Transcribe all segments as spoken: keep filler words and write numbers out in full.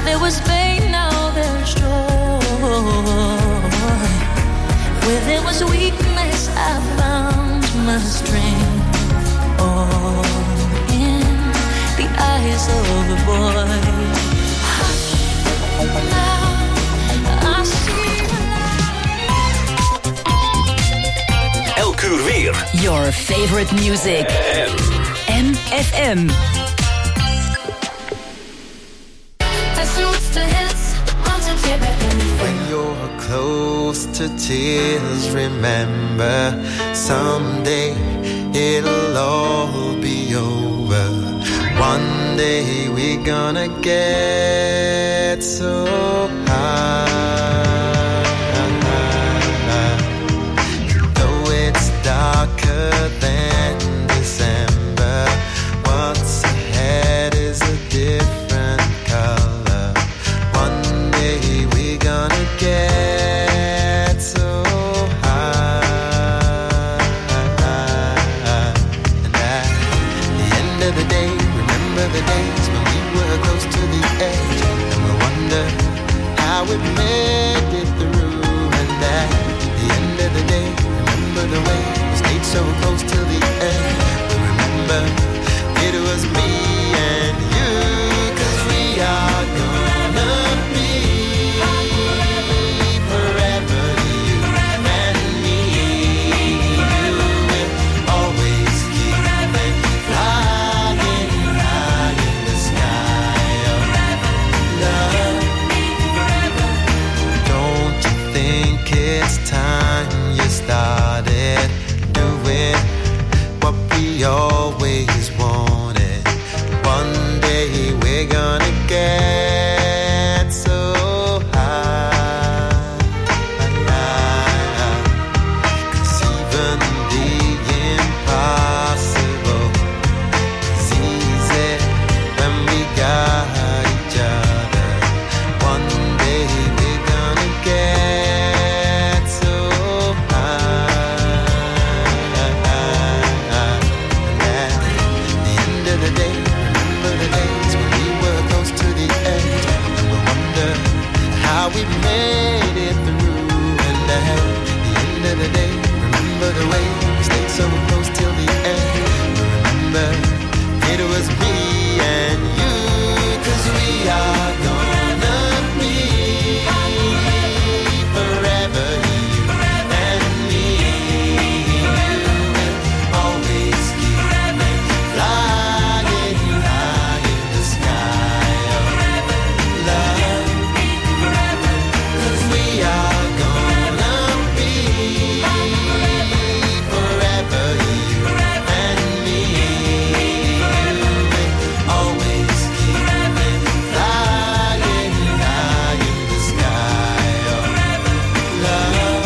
there was pain, now there's joy. Where there was weakness, I found my strength. All in the eyes of a boy. Hush, now I see. Elk uur weer. Your favorite music. M F M. When you're close to tears, remember someday it'll all be over. One day we're gonna get so high. Though it's darker than December, what's ahead is a different color. One day we're gonna get so high. And at the end of the day, remember the days when we were close to the edge, and we wonder how we made it through. And at the end of the day, remember the way we stayed so close till the end. We remember it was me and you, 'cause we are gonna be forever, you and me. You will always keep flying high in the sky of love. Don't you think it's time you started doing what we always wanted? One day we're gonna get so high. 'Cause even the impossible is easy when we got each other. One day we're gonna get so high. And at the end of the day, remember the days when we were close to the edge, and we wonder how we made it through. And at the end of the day, remember the way we stayed so close till the end. We remember it was me and you, 'cause we are gonna be forever, you and me. You will always keep flying high in the sky of love. 'Cause we are gonna be forever, you and me. You will always keep flying high in the sky of love.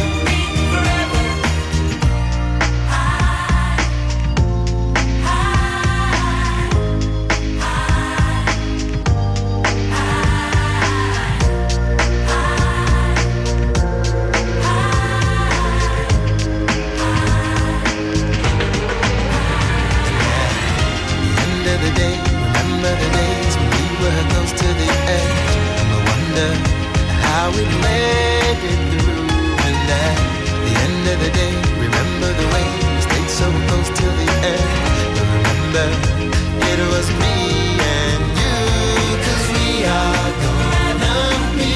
End of the day, remember the days when we were close to the edge, and we wonder how we made it through. And at the end of the day, remember the way we stayed so close till the end. But remember, it was me and you, 'cause we are gonna be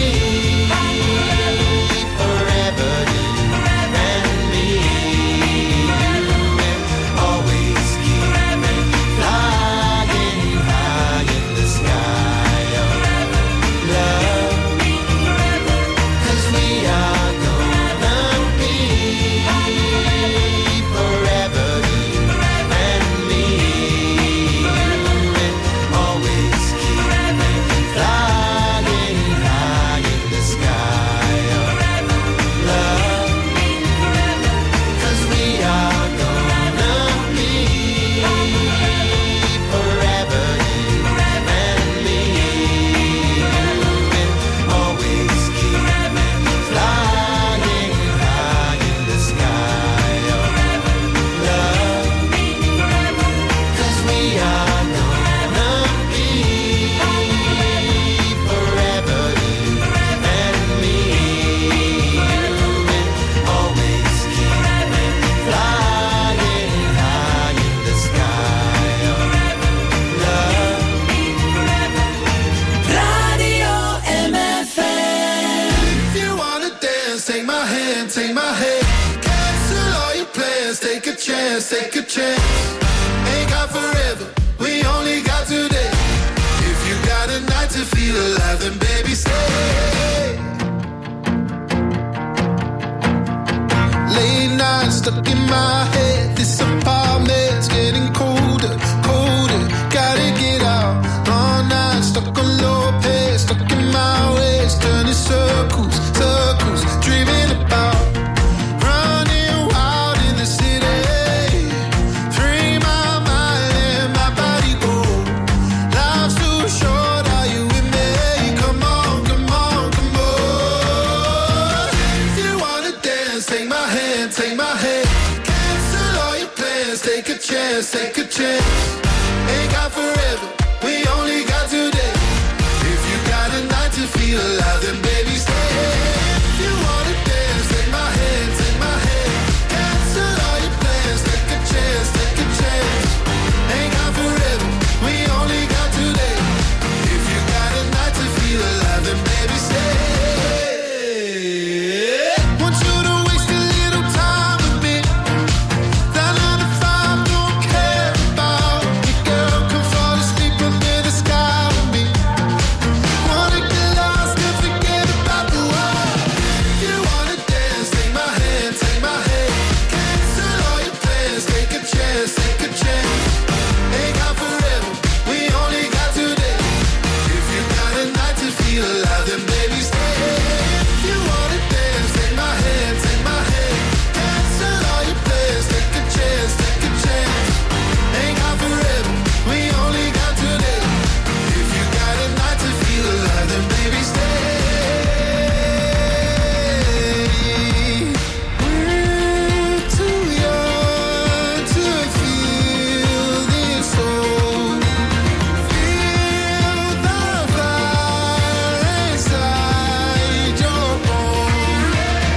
forever, you and me. You will always keep flying high in the sky of love. 'Cause we are gonna be forever, you and me. You will chance, take a chance. Ain't got forever, we only got today. If you got a night to feel alive, then baby stay. Late nights stuck in my head. This apartment's getting colder, colder. Gotta get out. All night stuck on low pace, stuck in my ways, turning circles, circles, dreaming about. Take a chance, ain't got forever, we only got today. If you got a night to feel alive, then baby stay. If you wanna dance, take my hand, take my hand. Cancel all your plans, take a chance, take a chance. Ain't got forever, we only got today. If you got a night to feel alive, then baby stay. Want you to waste a little time with me. That nine to five don't care about me, girl. Come fall asleep under the sky with me. Wanna get lost and forget about the world. If you wanna dance, take my hand, take my hand. Cancel all your plans, take a chance, take a chance. Ain't got forever, we only got today. If you got a night to feel alive, then baby stay. If you wanna dance, take my hand, take my hand. Cancel all your plans, take a chance, take a chance. Ain't got forever, we only got today. If you got a night to feel alive, then baby stay. We're too young to feel this old. Feel the fire inside your bones.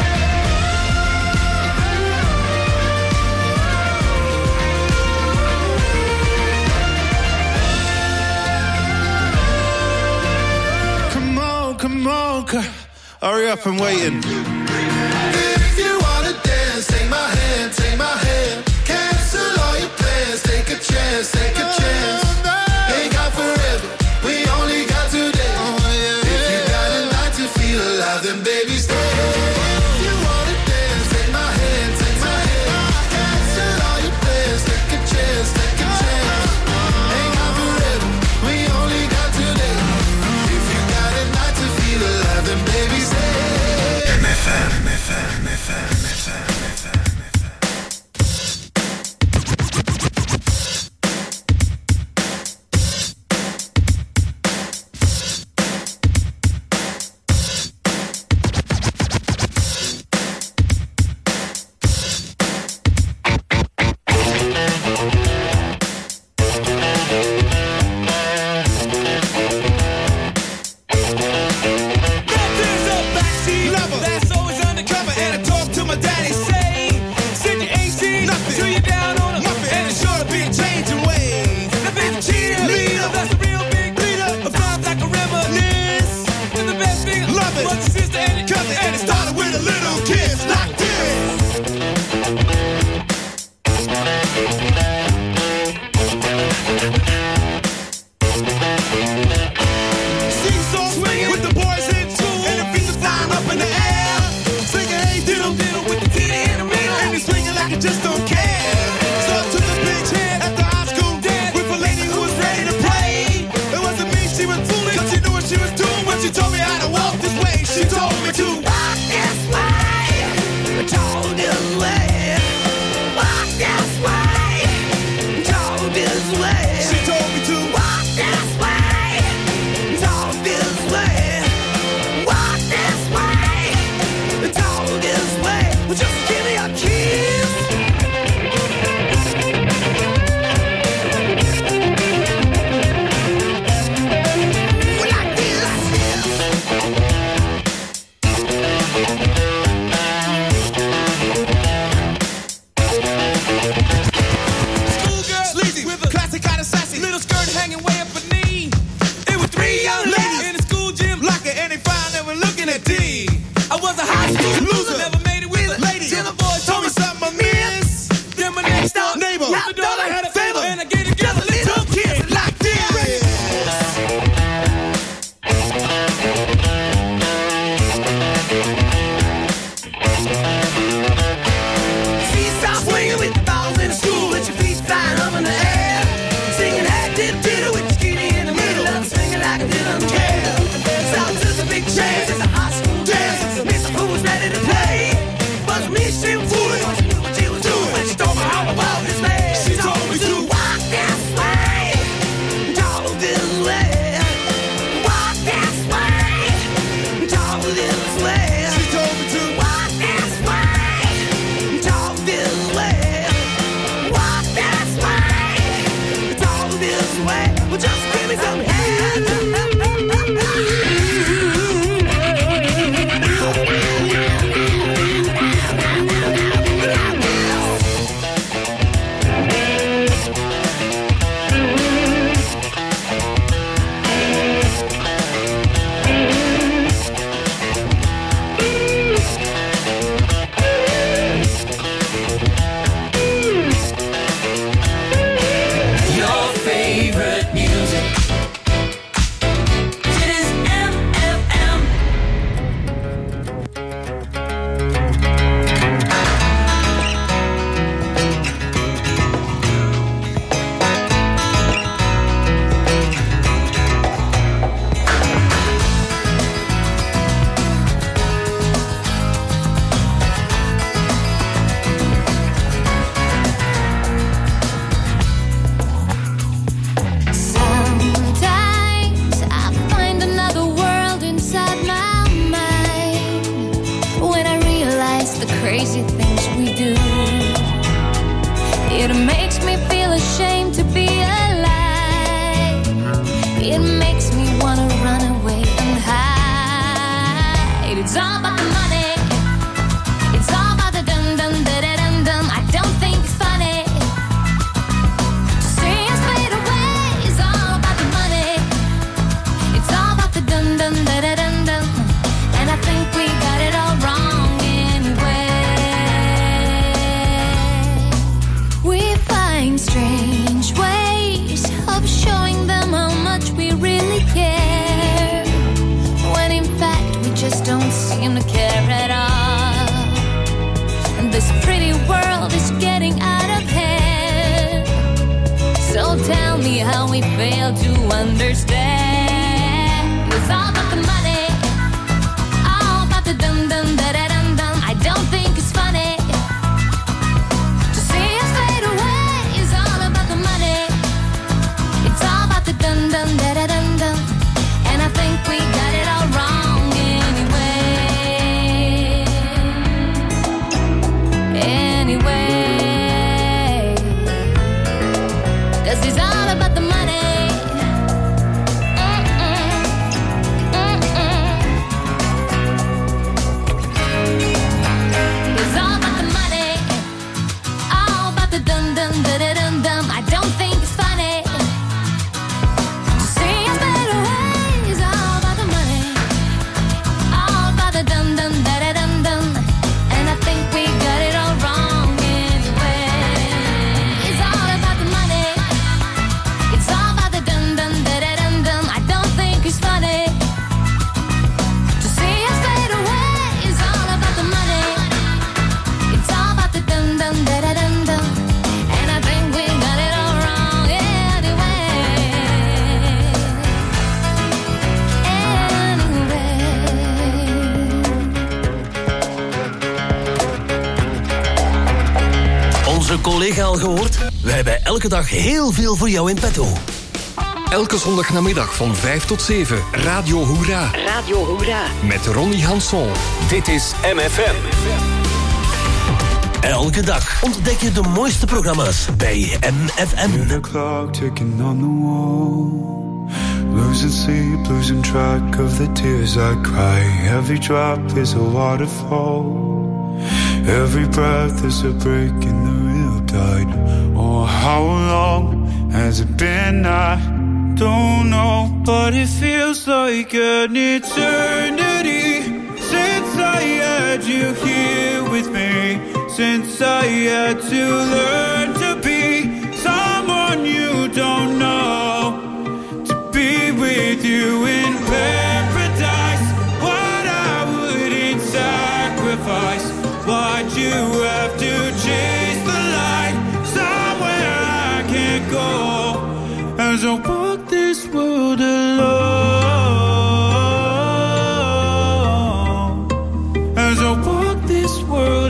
Come on, come on, c- hurry up, I'm waiting. If you wanna dance, take my hand, take my hand. Cancel all your plans, take a chance, take a chance. Ain't got forever, we only got today. If you got a night to feel alive, then baby stay. If you wanna dance, take my hand, take my hand. Cancel all your plans, take a chance, take a chance. Ain't got forever, we only got today. If you got a night to feel alive, then baby stay. M F M, M F M, M F M, M F M, M F M, M F M. There's a backseat lover that's always undercover, and I talk to my daddy, say, send your A C till you're down on it, and it's sure to be changing ways. Now there's a cheerleader, that's a real big leader, a vibe like a reminisce. And the best thing, love it, was your sister and your cousin, and it started with a little kiss like this. Seesaw swinging with the boys in school, and the feet are flying up in the air. Singing hey diddle diddle with the titty in the middle, and he's swinging like he just don't care. So I took a big hit at the high school dance with a lady who was ready to play. It wasn't me she was fooling, 'cause she knew what she was doing when she told me how to walk this way. She told me to walk this way, talk this way, walk this way, talk this way. She told me to walk this way, talk this way, walk this way, talk this way. Well, just give me a kiss. Well, like this, like this. Schoolgirl, sleazy, with a classic kind of sassy, little skirt hanging way up her knee. It was three young ladies in the school gym, locking, and they found they were looking at D. I was a high school loser, never made it with a lady, till the boys told me something I missed. Then my next It's all about the money. It's all about the dum dum da da dum dum. I don't think it's funny to see us fade away. It's all about the money. It's all about the dum dum da da dum dum. And I think we got it all wrong anyway. We find strange ways of showing them how much we really care, when in fact we just don't seem to care at all. And this pretty world is getting out of hand. So tell me how we fail to understand. It's all about the money, all about the dum dum da da dum dum. I don't think it's funny to see us fade away. It's all about the money. It's all about the dum dum da da dum dum. And I think we got it all wrong anyway. Anyway, 'cause it's all about the money. Mm-mm. Mm-mm. It's all about the money, all about the dum dum da da dum dum. I don't think it's funny to see us fade away. It's all about the money, all about the dum dum da da dum dum. And I think we got it all wrong anyway. It's all about the money. It's all about the dum dum da da dum dum. I don't think it's funny to see us fade away. It's all about the money. It's all about the dum dum da da dum dum. And I think we got it all wrong anyway. Onze collega al gehoord? Wij hebben elke dag heel veel voor jou in petto. Elke zondagnamiddag van vijf tot zeven. Radio Hoera. Radio Hoera. Met Ronnie Hanson. Dit is M F M. Elke dag ontdek je de mooiste programma's bij M F M. Hear the clock ticking on the wall. Losing sleep, losing track of the tears I cry. Every drop is a waterfall. Every breath is a break in the real tide. Oh, how long has it been? I don't know, but it feels like an eternity since I had you here with me. Since I had to learn to be someone you don't know, to be with you in paradise. What I wouldn't sacrifice. Why'd you have to chase the light somewhere I can't go? As I walk this world alone, as I walk this world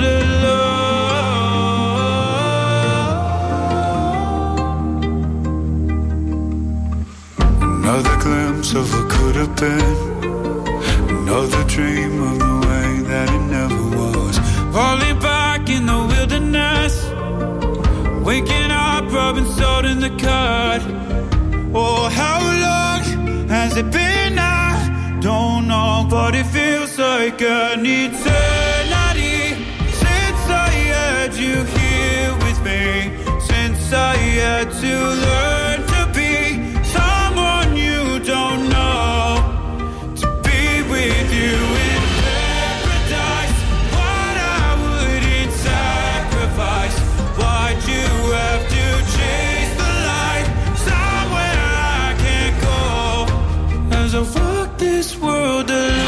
alone. Another glimpse of what could have been, another dream of the way that it never was. Falling back in the wilderness, waking up, rubbing salt in the cut. Oh, how long has it been? I don't know, but it feels like an eternity since I had you here with me. Since I had to learn to be someone you don't know, to be with you in paradise. What I wouldn't sacrifice. Why'd you have to chase the light somewhere I can't go? As I walk this world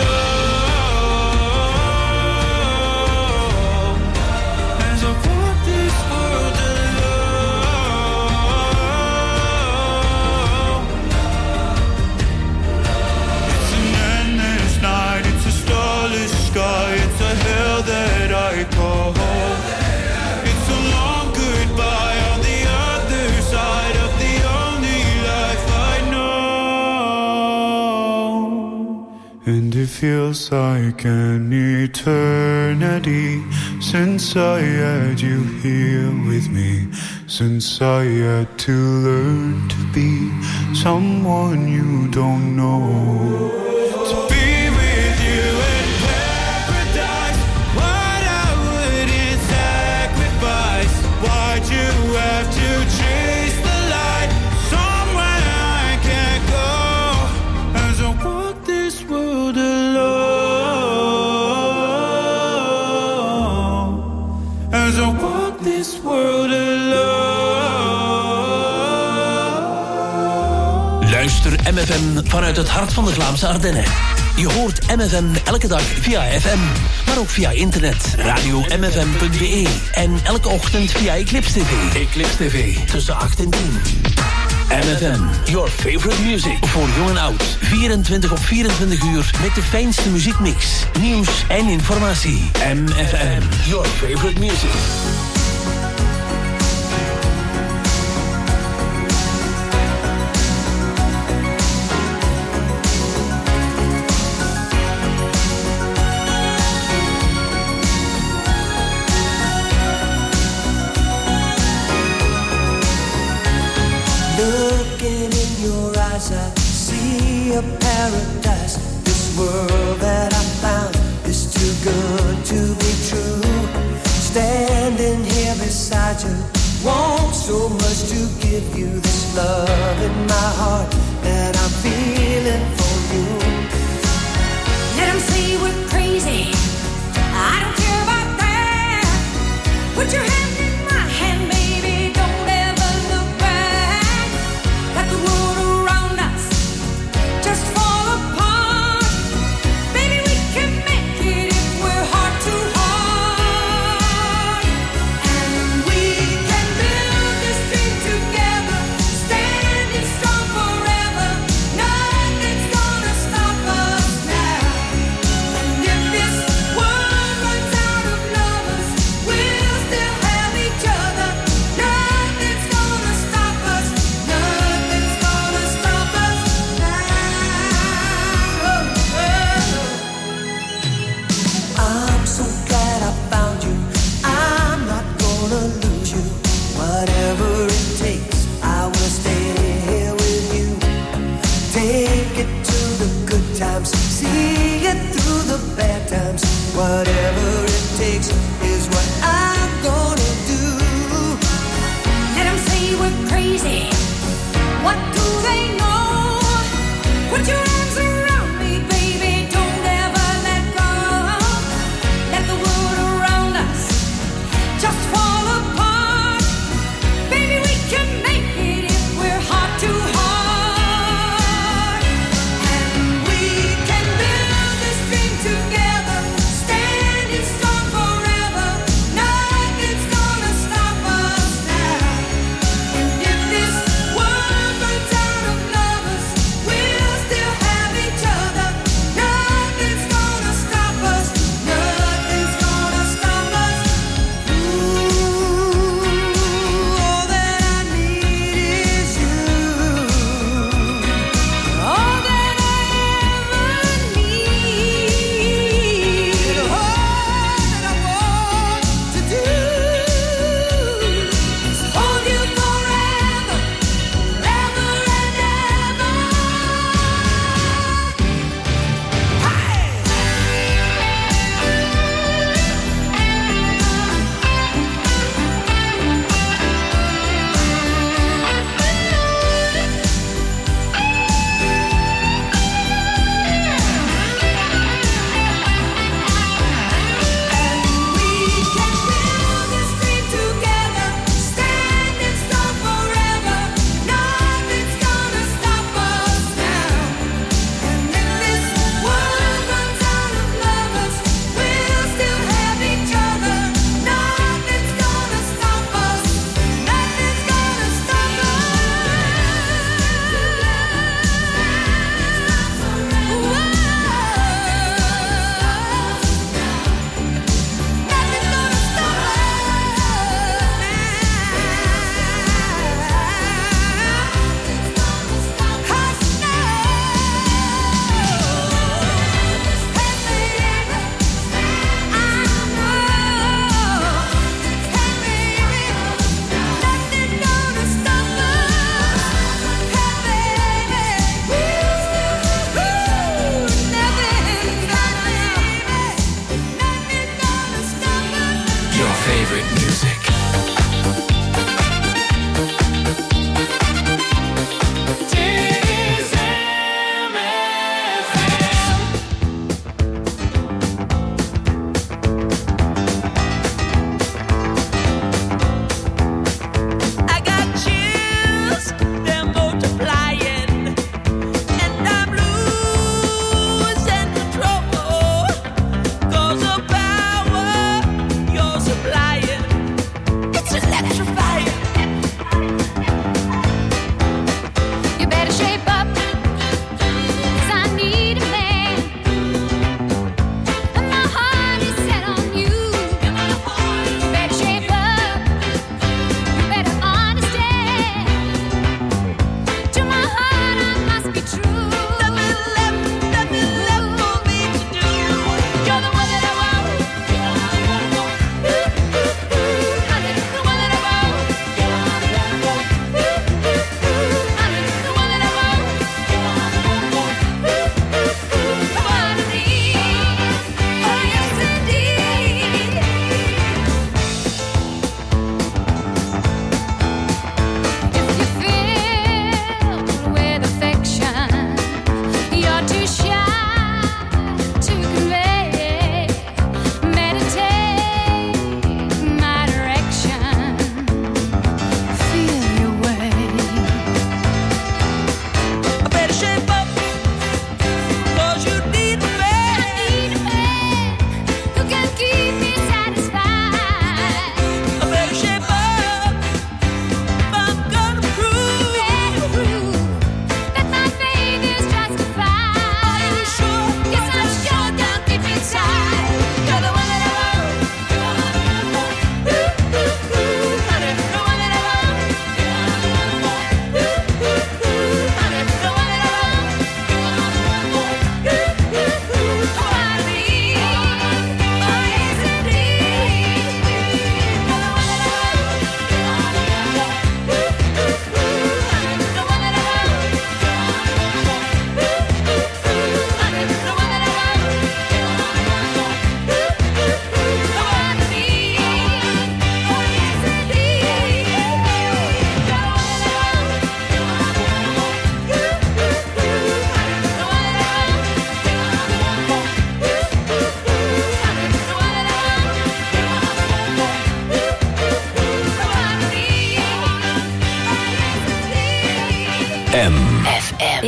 alone, as I walk this world alone. It's an endless night, it's a starless sky, it's a hell that I call home. It's a long goodbye on the other side of the only life I know. And it feels like an eternity since I had you here with me. Since I had to learn to be someone you don't know, to be with you in paradise. luister M F M vanuit het hart van de Vlaamse Ardennen. Je hoort M F M elke dag via F M, maar ook via internet, radio m f m punt b e en elke ochtend via Eclipse T V. Eclipse T V, tussen acht en tien. M F M, your favorite music. Voor jong en oud. vierentwintig op vierentwintig uur met de fijnste muziekmix, nieuws en informatie. M F M, your favorite music. Looking in your eyes, I see a paradise. This world that I found is too good to be true. Standing here beside you, want so much to give you this love in my heart that I'm feeling for you. Let them say we're crazy, I don't care about that. Put your hand in my hand, baby, don't ever look back. Let the world around us just fall apart. Baby, we can make it if we're heart to heart. And we can build this dream together, standing strong forever. Nothing's gonna stop us now. And if this world runs out of lovers, we'll still have each other. Nothing's gonna stop us. Nothing's gonna stop us now. I'm so glad I found you. I'm not gonna lose you. Whatever it takes, I will stay here with you. Take it to the good times, see it through the bad times. Whatever it takes is what I'm gonna do. Let them say we're crazy. What do they know? Put your arms around me, baby. Don't ever let go. Let the world around us just fall apart. Baby, we can make it if we're heart to heart. And we can build this dream together, standing strong forever.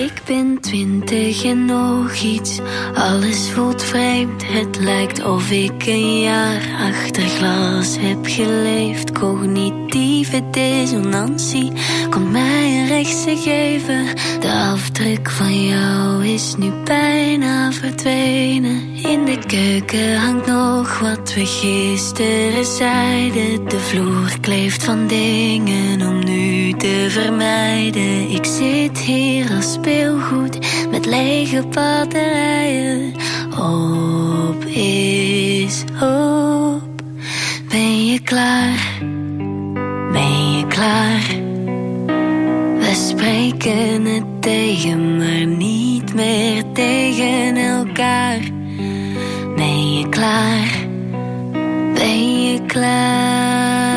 Ik ben twintig en nog iets. Alles voelt vreemd. Het lijkt of ik een jaar achter glas heb geleefd. Cognitieve dissonantie komt mij een rechtse geven. De afdruk van jou is nu bijna verdwenen. In de keuken hangt nog wat we gisteren zeiden. De vloer kleeft van dingen om nu te vermijden. Ik zit hier als speelgoed met lege batterijen. Op is op. Ben je klaar? Ben je klaar? We spreken het tegen, maar niet meer tegen elkaar. Ben je klaar? Ben je klaar?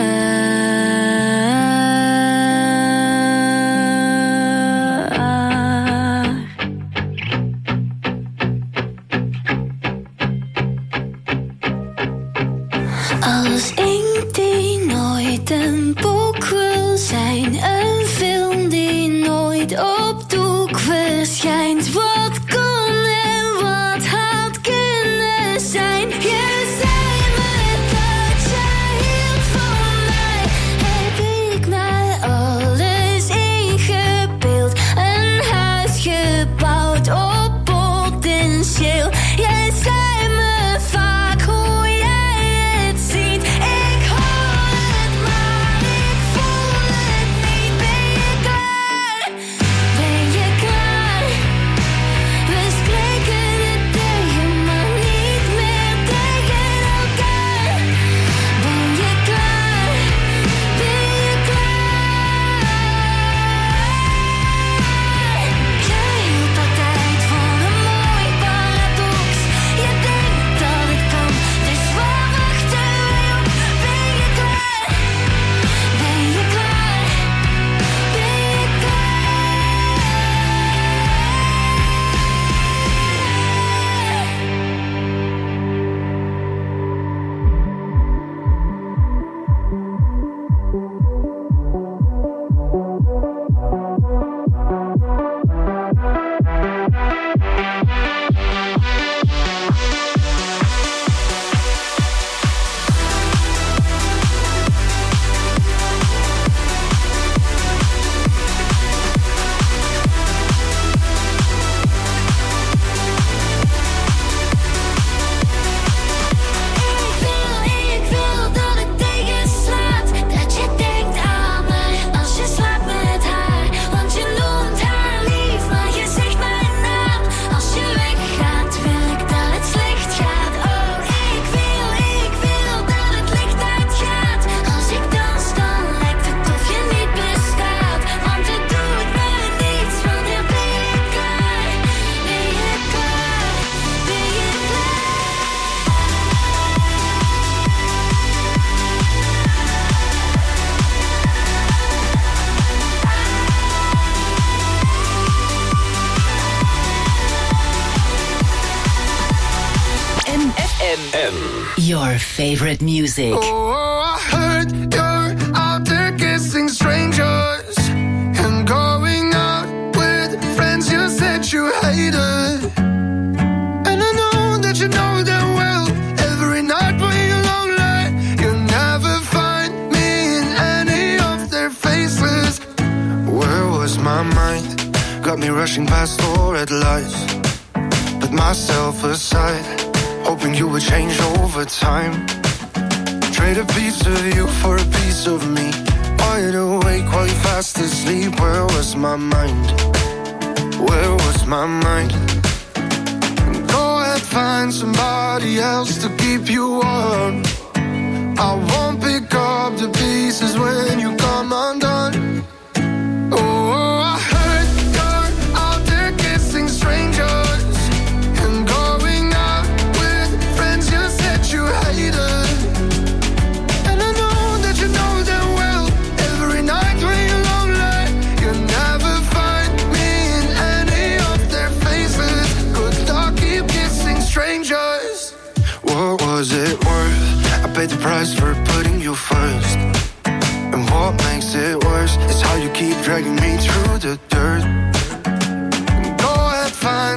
Als inkt die nooit een boek wil zijn, een film die nooit op doek verschijnt. Wat kon en wat had kunnen zijn? Je zei me dat jij hield van mij. Heb ik mij alles ingebeeld? Een huis gebouwd op potentieel. Jij zei me vaak hoe jij het ziet. Ik hoor het, maar ik voel het niet. Ben je klaar? Ben je klaar? We spreken het tegen, maar niet meer tegen elkaar. Ben je klaar? Ben je klaar? Jij hield altijd van een mooi paradox. Je denkt dat het kan, dus waar wachten wij op? Ben je klaar? Ben je klaar? Ben je Ik wil, ik wil dat het tegenslaat. Dat je denkt aan mij als je slaapt met haar. Want je noemt haar lief, maar je zegt mijn naam. Als je weggaat, wil ik dat het slecht gaat. Oh, ik wil, ik wil dat het licht uitgaat. Als ik dans, dan lijkt het of je niet bestaat. Want het doet me niets, wanneer ben je klaar? Ben je klaar? Ben je klaar? M F M. Your favorite music. Oh, I heard you're out there kissing strangers and going out with friends you said you hated. And I know that you know them well. Every night when you're lonely, you never find me in any of their faces. Where was my mind? Got me rushing past all red lights. Put myself aside, hoping you would change over time. Trade a piece of you for a piece of me. Wide awake while you fast asleep. Where was my mind? Where was my mind? Go ahead, find somebody else to keep you warm. I won't pick up the pieces when you come undone. Oh, I heard you're out there kissing strangers and going out with friends you said you hated. And I know that you know them well. Every night when you're lonely, you never find me in any of their faces. Good luck, keep kissing strangers. What was it worth? I paid the price for putting you first. And what makes it worse is how you keep dragging me through the dirt.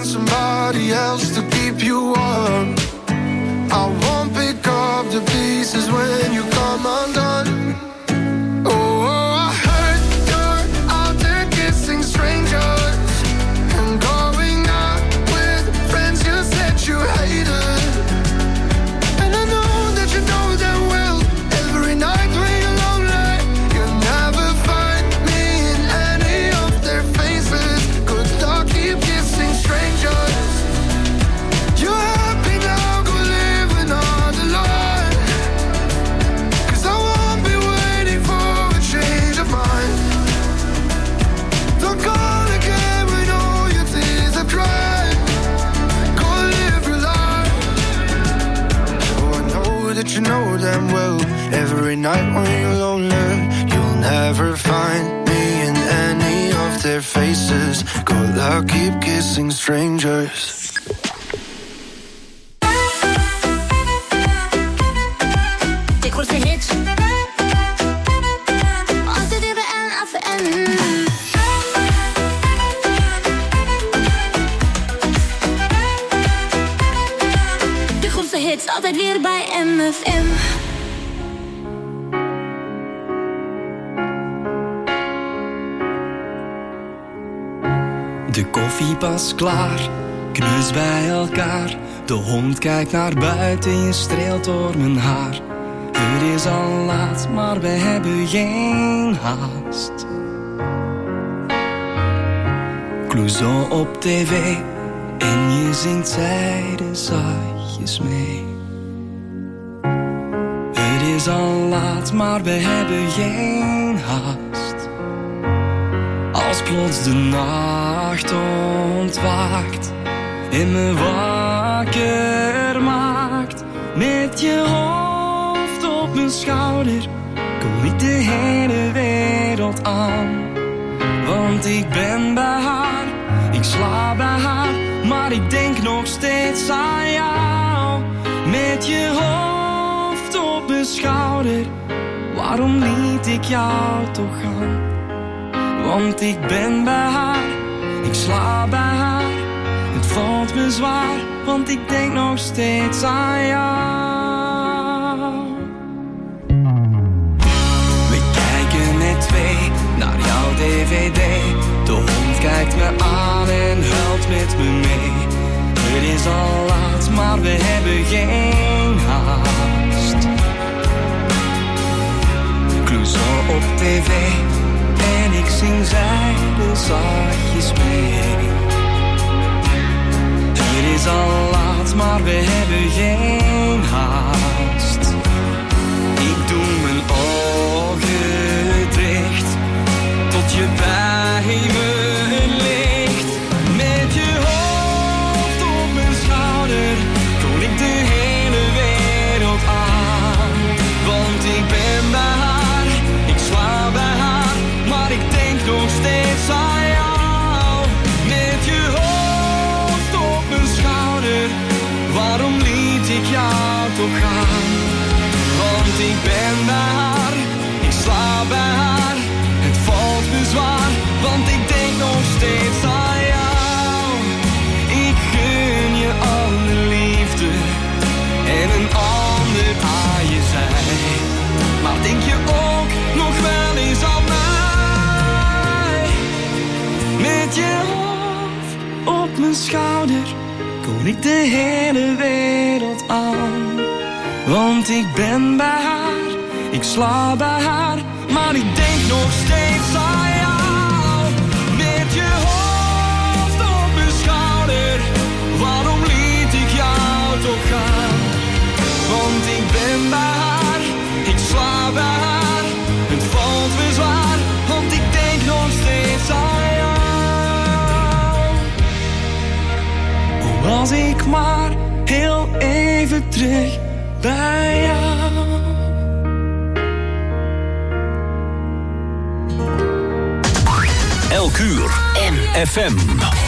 find somebody else to keep you warm. I won't pick up the pieces when you come undone. Oh, I heard you're out there kissing strangers and going out with friends you said you hated. And I know that you know them well. Every night when you're lonely, you'll never find me in any of their faces. Good luck, keep kissing strangers. You're happy now, go live another life. 'Cause I won't be waiting for a change of mind. Don't call again when all your tears have dried. Go live your life. Oh, I know that you know them well. Every night when you're lonely, you'll never find me in any of their faces. Good luck, keep kissing strangers. De grootste hits. Altijd weer bij N F M. De grootste hits, altijd weer bij M F M. De koffie pas klaar, knus bij elkaar. De hond kijkt naar buiten, je streelt door mijn haar. Het is al laat, maar we hebben geen haast. Clouseau op tv en je zingt zijde zachtjes mee. Het is al laat, maar we hebben geen haast. Als plots de nacht ontwaakt en me wakker maakt met je hoofd op mijn schouder, kom ik de hele wereld aan. Want ik ben bij haar, ik slaap bij haar, maar ik denk nog steeds aan jou. Met je hoofd op mijn schouder, waarom liet ik jou toch gaan? Want ik ben bij haar, ik slaap bij haar. Het valt me zwaar, want ik denk nog steeds aan jou. We kijken met twee naar jouw D V D. De hond kijkt me aan en huilt met me mee. Het is al laat, maar we hebben geen haast. Clouseau op tv en ik zing zijde zachtjes mee. Het is al laat, maar we hebben geen haast. Ik doe mijn ogen dicht tot je bij me ligt. Met je hoofd op mijn schouder kon ik de hele wereld aan. Want ik ben bij haar, ik slaap bij haar, maar ik denk nog steeds aan jou. Met je hoofd op mijn schouder, waarom liet ik jou toch gaan? Want ik ben bij haar, ik slaap bij haar. Het valt me zwaar, want ik denk nog steeds aan jou. Ik gun je alle liefde en een ander aan je zij. Maar denk je ook nog wel eens aan mij? Met je hoofd op mijn schouder kon ik de hele wereld aan. Want ik ben bij haar, ik slaap bij haar, maar ik denk nog steeds aan jou. Met je hoofd op mijn schouder, waarom liet ik jou toch gaan? Want ik ben bij haar, ik slaap bij haar. Het valt me zwaar, want ik denk nog steeds aan jou. Oh, als ik maar heel even terug bij jou. Elk uur M F M.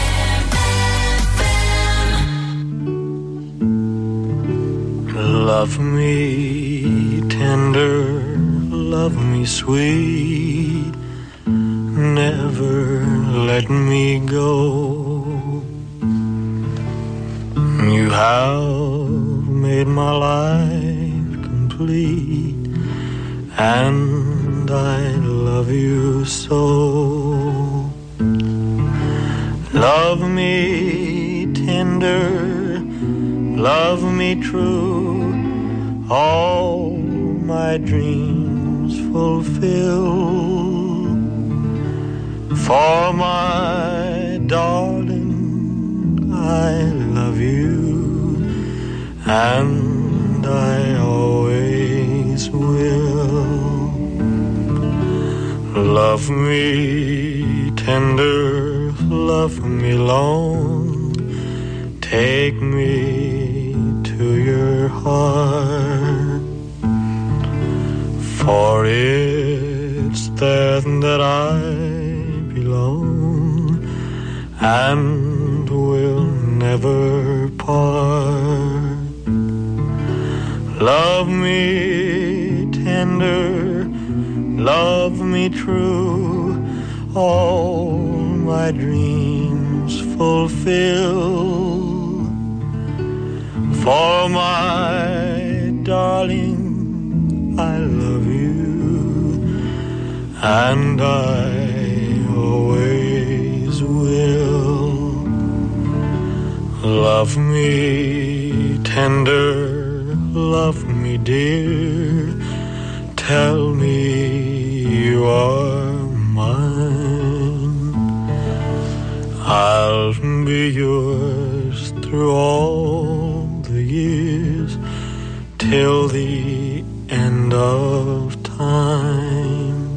Love me tender, love me sweet, never let me go. have made my life complete, and I love you so. Love me tender, love me true, all my dreams fulfill. For my darling, I love you, and I always will. Love me tender, love me long, take me to your heart, for it's there that I belong and will never part. Love me tender, love me true, all my dreams fulfill. For my darling, I love you, and I always will. Love me tender, love me dear, tell me you are mine. I'll be yours through all the years, till the end of time.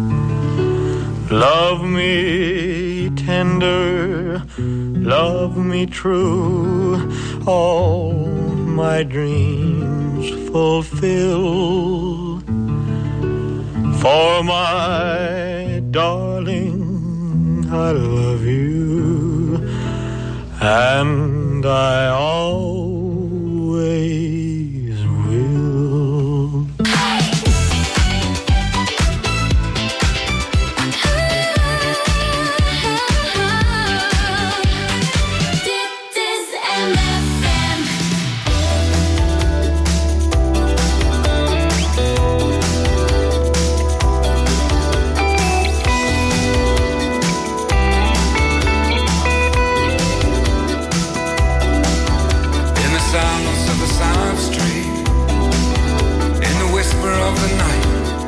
Love me tender, love me true, all my dreams fulfill. For my darling, I love you, and I always will. Of the night,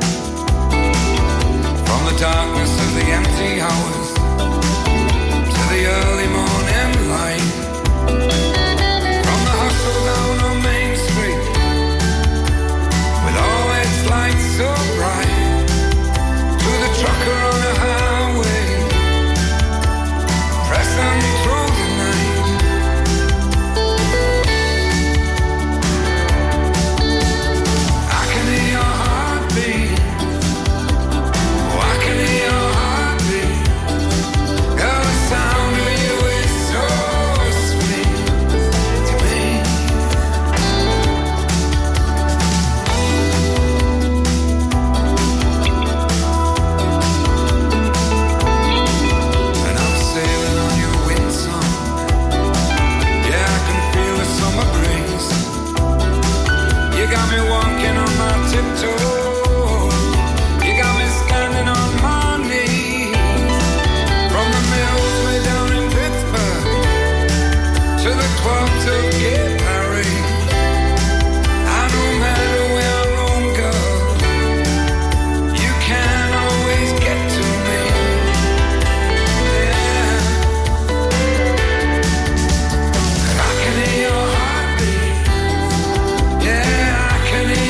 from the darkness of the empty hours to the early morning light, from the hustle down on Main Street with all its lights so bright, to the trucker on a highway pressing through the night. You got me walking on my tiptoes, you got me standing on my knees. From the mills way down in Pittsburgh to the clubs of Gay Paris, and no matter where I roam, girl, you can always get to me. Yeah, I can hear your heartbeat. Yeah, I can hear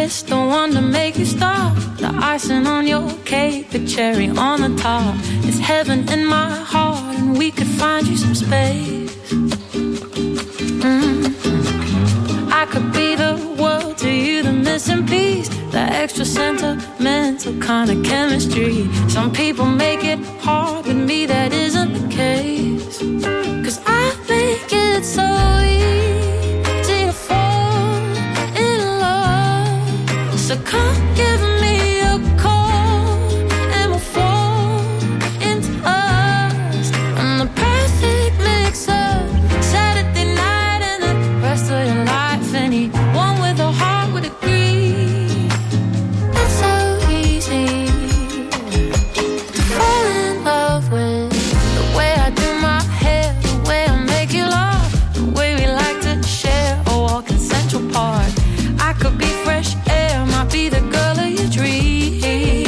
wrist, the one to make you stop. The icing on your cake, the cherry on the top. It's heaven in my heart, and we could find you some space. Mm-hmm. I could be the world to you, the missing piece, the extra sentimental kind of chemistry. Some people make it hard, with me that isn't the case. Cause I make it so easy to fall in love. So come give me a call and we'll fall into us. I'm the perfect mix up Saturday night and the rest of your life. Anyone with a heart would agree. It's so easy to fall in love with the way I do my hair, the way I make you laugh, the way we like to share a walk in Central Park. I could be fresh air, might be the girl of your dreams.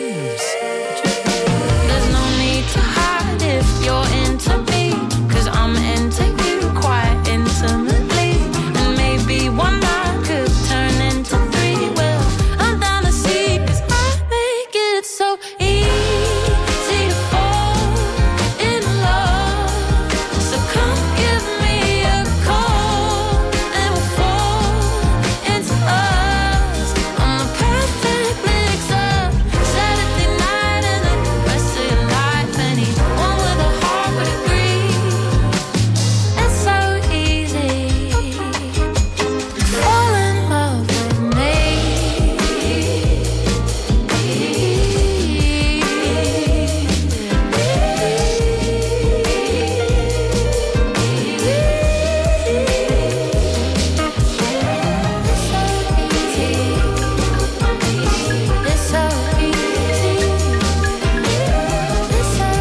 There's no need to hide if you're into me, cause I'm into you quite intimately. And maybe one night could turn into three. Well, I'm down to see, cause I make it so easy to fall in love. So come give me a call and we'll fall into us. I'm the perfect mix up Saturday night and the rest of your life. Anyone with a heart would agree. It's so easy to fall in love with me. It's so easy. It's so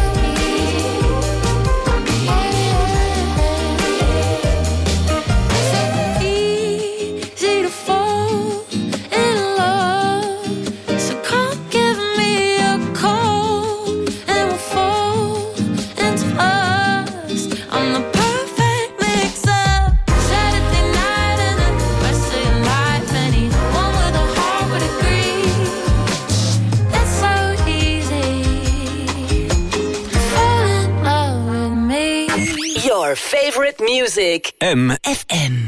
easy to fall in love. So come give me a call and we'll fall into us. I'm the perfect mix up Saturday night and the rest of your life. Anyone with a heart would agree. It's so easy to fall in love with me. Your favorite music. M. F M.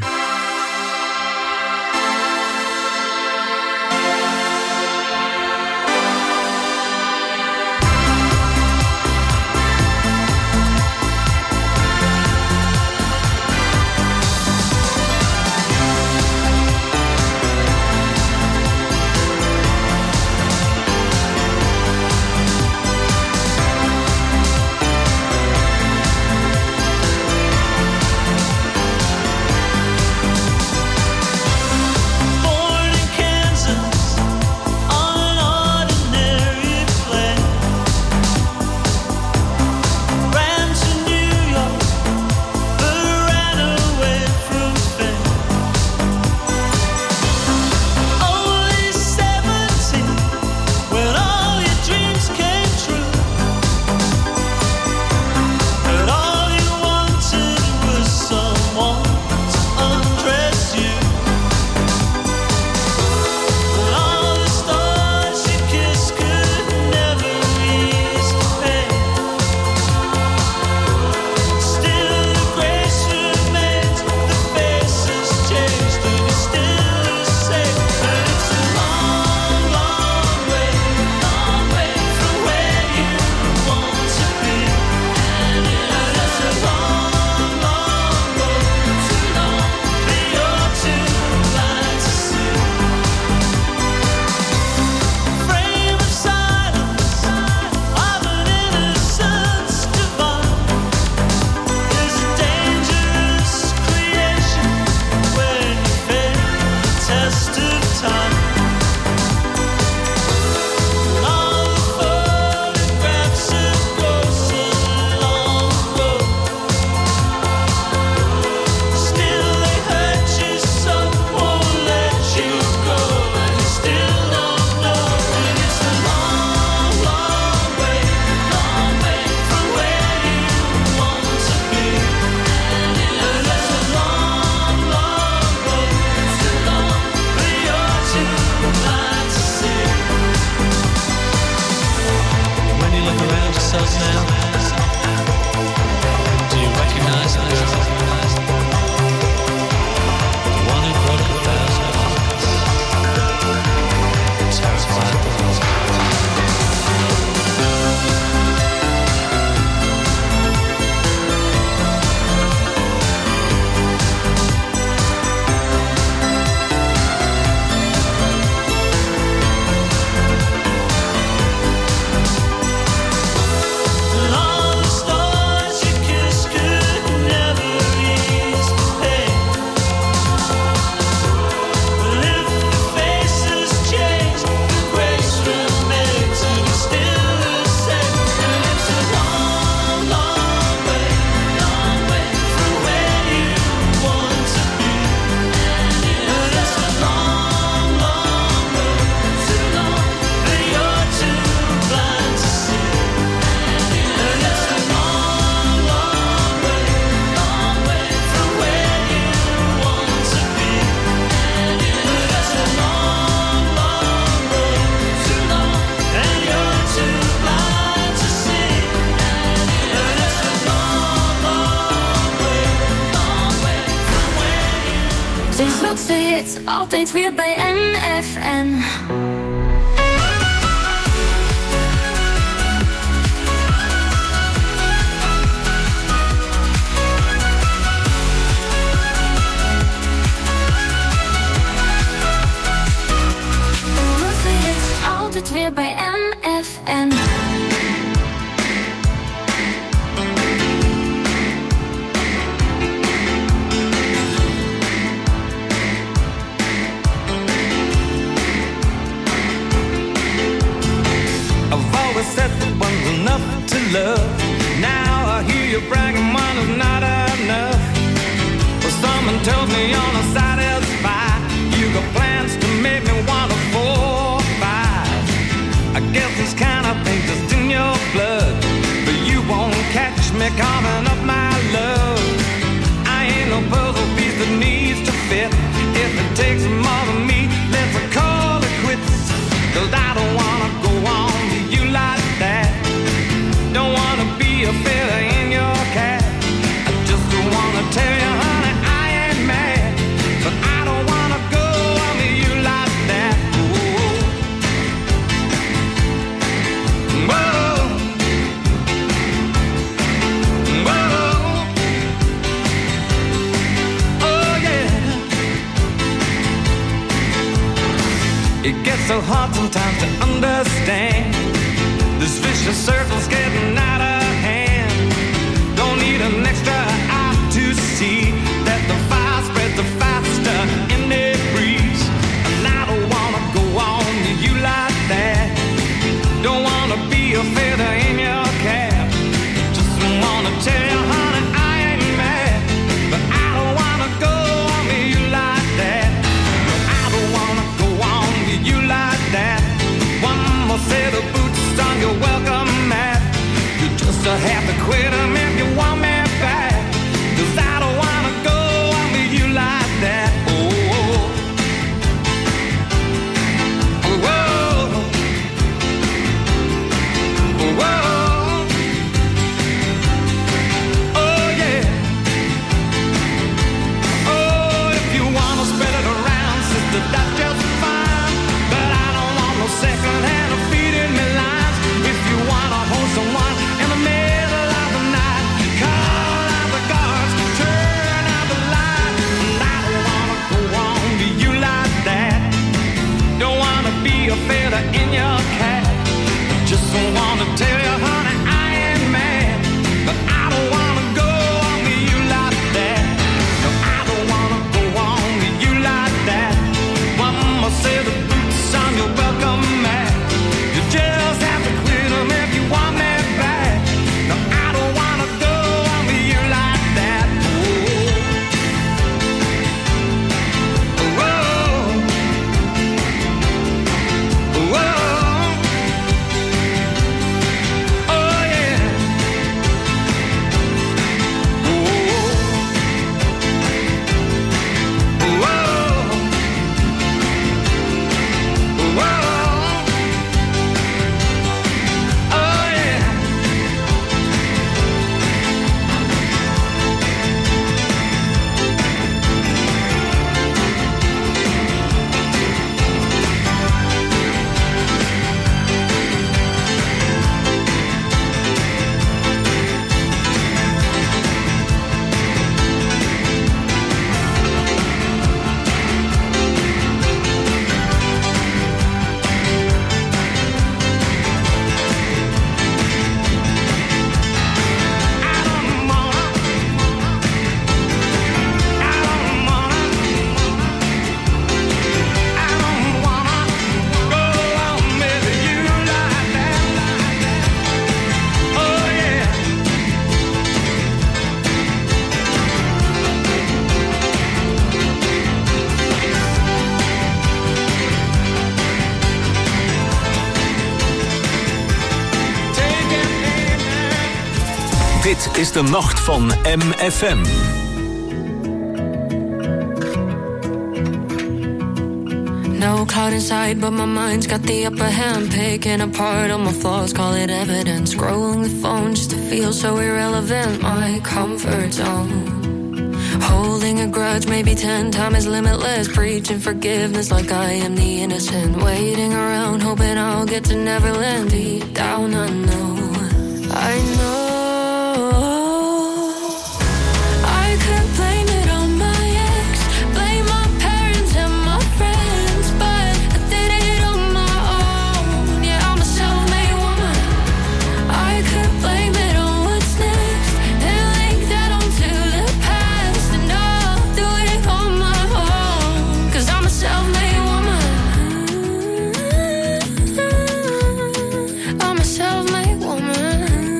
yourself now? Do you recognize the girl? The one who broke a thousand hearts, terrified the world. Altijd weer bij N F M. Altijd weer bij N F M. Said that one's enough to love. Now I hear you bragging one is not enough. Well, someone tells me you're not satisfied. You got plans to make me want a four or five. I guess this kind of thing's just in your blood, but you won't catch me carving up my love. I ain't no puzzle piece that needs to fit. If it takes more than me, let's call it quits. 'Cause I don't wanna go on to you like that. Don't wanna be a feather in your cap. I just wanna tell you, honey, I ain't mad, but I don't wanna go on to you like that. Whoa. Whoa. Whoa. Oh yeah. It gets so hard sometimes to understand. This vicious circle's getting out of hand. Don't need an extra eye to see that the fire spreads the faster in the breeze. And I don't wanna go on to you like that. Don't wanna be a feather in your cap. Just wanna tell you, honey, I ain't mad, but I don't wanna go on to you like that. I don't wanna go on to you like that. One more set of Dit is de nacht van M F M. No cloud inside, but my mind's got the upper hand. Picking apart all my flaws, call it evidence. Scrolling the phone just to feel so irrelevant. My comfort zone. Holding a grudge, maybe ten times limitless. Preaching forgiveness like I am the innocent. Waiting around, hoping I'll get to Neverland. Deep down I know, I know I could blame it on my ex, blame my parents and my friends, but I did it on my own. Yeah, I'm a self-made woman. I could blame it on what's next, then link that onto the past, and I'll do it on my own, 'cause I'm a self-made woman. I'm a self-made woman.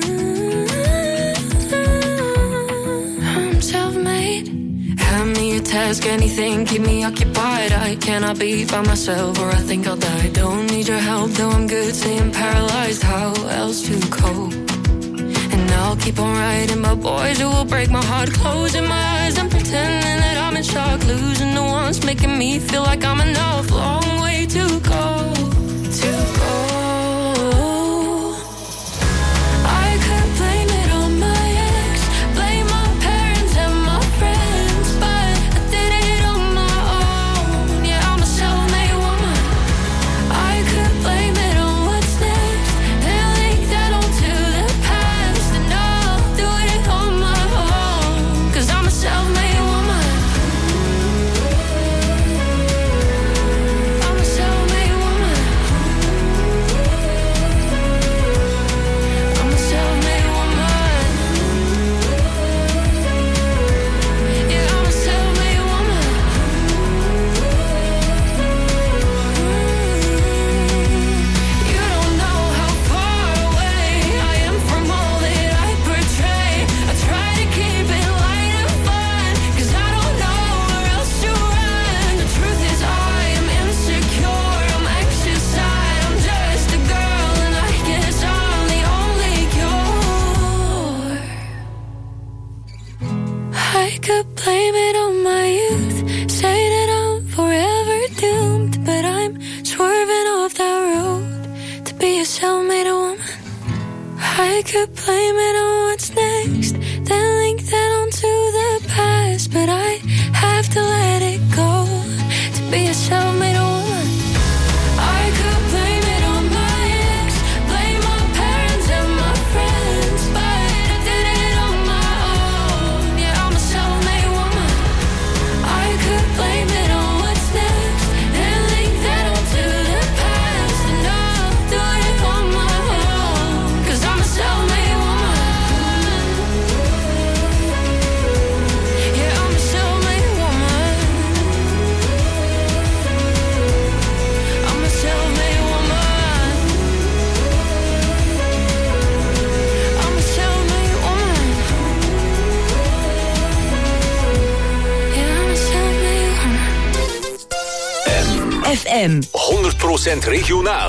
I'm self-made. Hand me a task, anything, keep me occupied. I cannot be by myself or I think I'll die. Don't need your help, though I'm good, staying paralyzed. How else to cope? And I'll keep on writing about boys who will break my heart, closing my eyes and pretending that I'm in shock. Losing the ones making me feel like I'm enough. Long way to go, to go. I could blame it on my ex, blame my parents and my friends, but I did it on my own. Yeah, I'm a self-made woman. I could blame it on what's next, then link that onto the past, and I'll do it on my own, 'cause I'm a self-made woman. I'm a self-made woman. I'm a self-made woman. Yeah, I'm a self-made woman. You don't know how far away I am from all that I portray. I try to keep it light and fun, 'cause I don't know where else to run. The truth is I am insecure, I'm anxious, I'm just a girl, and I guess I'm the only cure. I could blame it on my youth, say that I'm forever doomed, but I'm swerving off that road to be a self-made woman. I could blame it on what's next, then link that onto the past, but I have to let it go to be a self-made woman. I could blame it on my ex, blame my parents and my friends, but I did it on my own. Yeah, I'm a self-made woman. I could blame it on what's next, then link that onto the past, and I'll do it on my own, 'cause I'm a self-made woman. Yeah, I'm a self-made woman. I'm a self-made woman. I'm a self-made woman. Yeah, I'm a self-made woman. F M. honderd procent regionaal.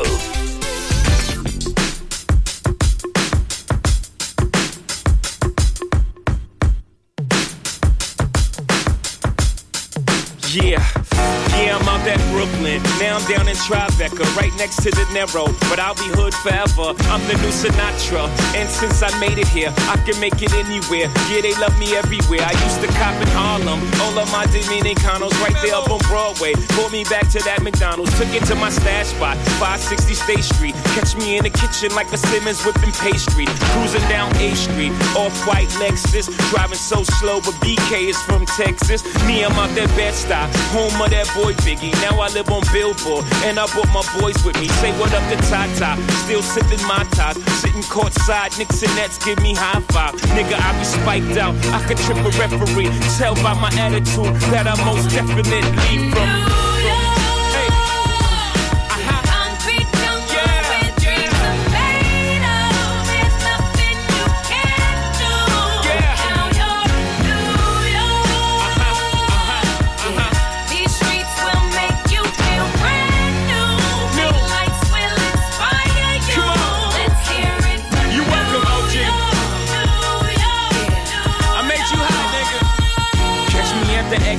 Yeah, yeah, I'm out at Brooklyn. Now I'm down in Tribeca, right next to the Narrow. But I'll be hood forever. I'm the new Sinatra. And since I made it here, I can make it anywhere. Yeah, they love me everywhere. I used to cop in Harlem. All of my Dominicanos right there up on Broadway. Pulled me back to that McDonald's. Took it to my stash spot, five sixty State Street. Catch me in the kitchen like a Simmons whipping pastry. Cruising down A Street, off-white Lexus. Driving so slow, but B K is from Texas. Me, I'm out there Bed-Stuy, home of that boy Biggie. Now I live on Billboard, and I brought my boys with me. Say what up to Tata, still sipping my ties. Sitting courtside, Knicks and Nets give me high five. Nigga, I be spiked out, I could trip a referee. Tell by my attitude that I most definitely from.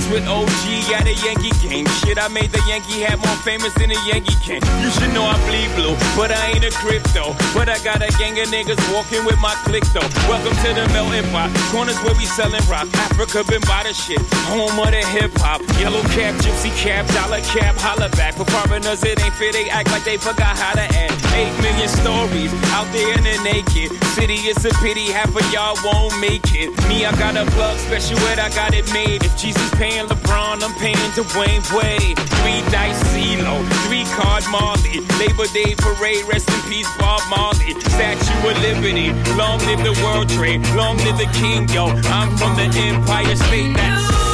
with O G at a Yankee game. Shit, I made the Yankee hat more famous than a Yankee can. You should know I bleed blue, but I ain't a crypto. But I got a gang of niggas walking with my click though. Welcome to the melting pot. Corners where we selling rock. Africa been by the shit. Home of the hip hop. Yellow cap, gypsy cap, dollar cap, holla back. For foreigners it ain't fair, they act like they forgot how to act. Eight million stories out there in the naked city. It's a pity half of y'all won't make it. Me, I got a plug special ed, I got it made. If Jesus paying LeBron, I'm paying Dwayne Wade. Three dice CeeLo, three card Marley. Labor Day parade, rest in peace Bob Marley. Statue of Liberty, long live the World Trade, long live the King, yo. I'm from the Empire State, that's